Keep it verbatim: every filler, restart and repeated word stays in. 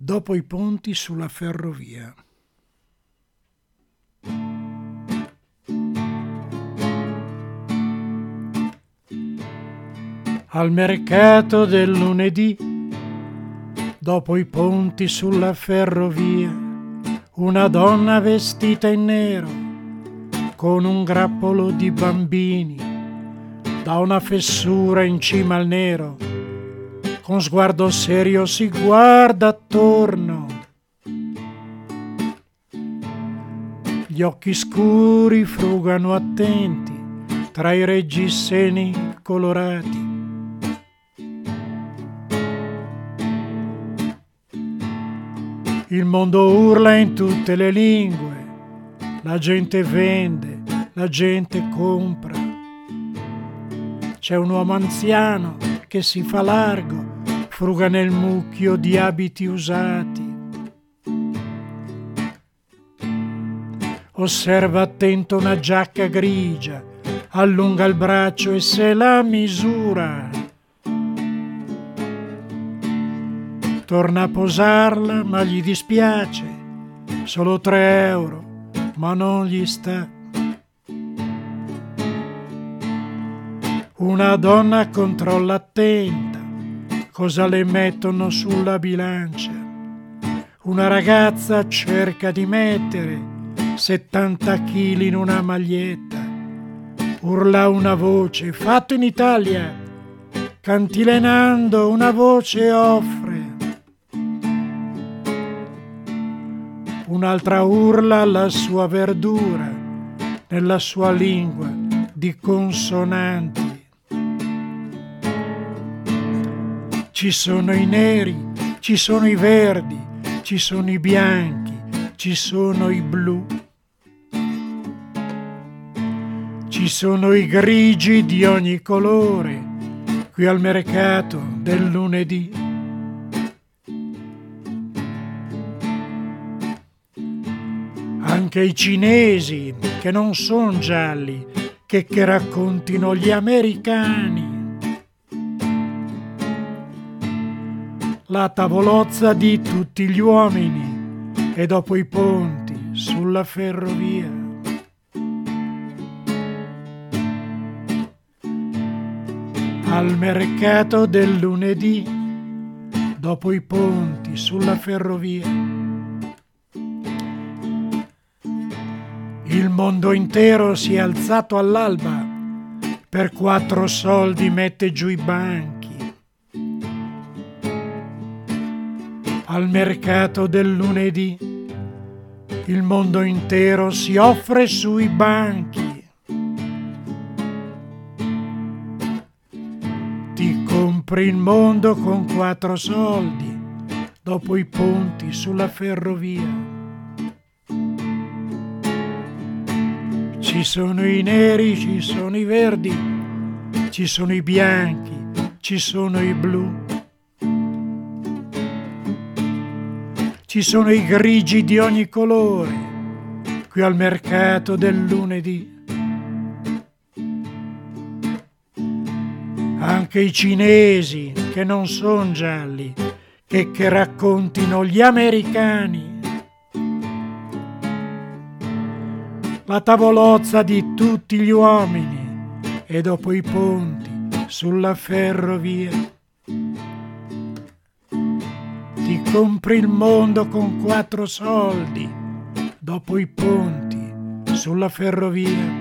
Dopo i ponti sulla ferrovia. Al mercato del lunedì, dopo i ponti sulla ferrovia, una donna vestita in nero, con un grappolo di bambini, da una fessura in cima al nero, con sguardo serio si guarda attorno. Gli occhi scuri frugano attenti tra i reggiseni colorati. Il mondo urla in tutte le lingue, la gente vende, la gente compra. C'è un uomo anziano che si fa largo, fruga nel mucchio di abiti usati. Osserva attento una giacca grigia, allunga il braccio e se la misura. Torna a posarla, ma gli dispiace, solo tre euro, ma non gli sta. Una donna controlla attenta cosa le mettono sulla bilancia. Una ragazza cerca di mettere settanta chili in una maglietta. Urla una voce, fatto in Italia, cantilenando una voce offre. Un'altra urla la sua verdura nella sua lingua di consonanti. Ci sono i neri, ci sono i verdi, ci sono i bianchi, ci sono i blu. Ci sono i grigi di ogni colore qui al mercato del lunedì. Anche i cinesi, che non sono gialli, che, che raccontino gli americani. La tavolozza di tutti gli uomini e dopo i ponti sulla ferrovia. Al mercato del lunedì, dopo i ponti sulla ferrovia. Il mondo intero si è alzato all'alba, per quattro soldi mette giù i banchi. Al mercato del lunedì, il mondo intero si offre sui banchi. Ti compri il mondo con quattro soldi, dopo i ponti sulla ferrovia. Ci sono i neri, ci sono i verdi, ci sono i bianchi, ci sono i blu. Ci sono i grigi di ogni colore qui al mercato del lunedì. Anche i cinesi, che non sono gialli, che, che raccontino gli americani. La tavolozza di tutti gli uomini e dopo i ponti sulla ferrovia. Ti compri il mondo con quattro soldi, dopo i ponti sulla ferrovia.